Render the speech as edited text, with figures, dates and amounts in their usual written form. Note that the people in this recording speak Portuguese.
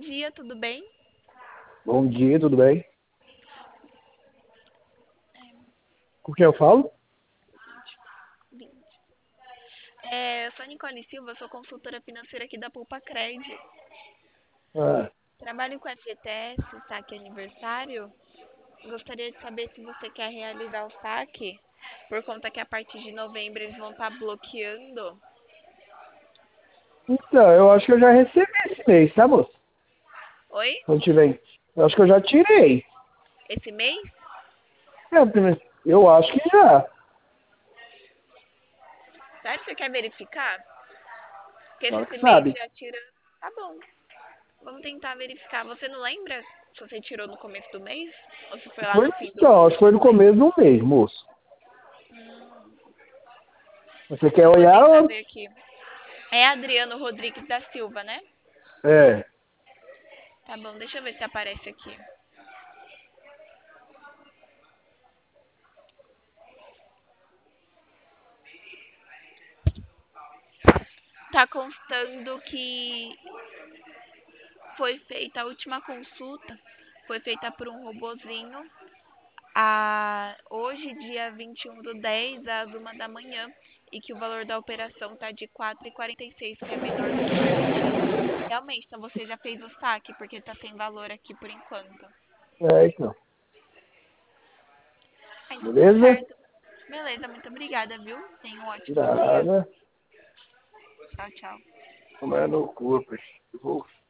dia, tudo bem? Bom dia, tudo bem? Com quem eu falo? 20. Eu sou a Nicole Silva, sou consultora financeira aqui da Poupa Cred. Ah, Trabalho com FGTS, saque aniversário. Gostaria de saber se você quer realizar o saque, por conta que a partir de novembro eles vão estar bloqueando. então, eu acho que eu já recebi esse mês, tá, moço? Oi? Quando tiver. Eu acho que eu já tirei. Esse mês? Eu acho que já. Sério, você quer verificar? Porque se Ela esse que mês sabe. já tira. Tá bom, vamos tentar verificar. Você não lembra se você tirou no começo do mês? Ou se foi lá Foi, no fim então, acho que foi no do mês? começo do mês, moço. Você quer Eu vou olhar tentar ou... ver aqui. É Adriano Rodrigues da Silva, né? É. Tá bom, deixa eu ver se aparece aqui. Tá constando que foi feita a última consulta, foi feita por um robozinho hoje, dia 21/10, às 1 da manhã, e que o valor da operação tá de 4,46, que é menor do que o permitido. Realmente, então você já fez o saque, porque tá sem valor aqui por enquanto. É, então. Então tá Beleza? certo. Beleza, muito obrigada, viu? Tenha um ótimo dia. Nada. Tchau, tchau. Tomar no cu, pois.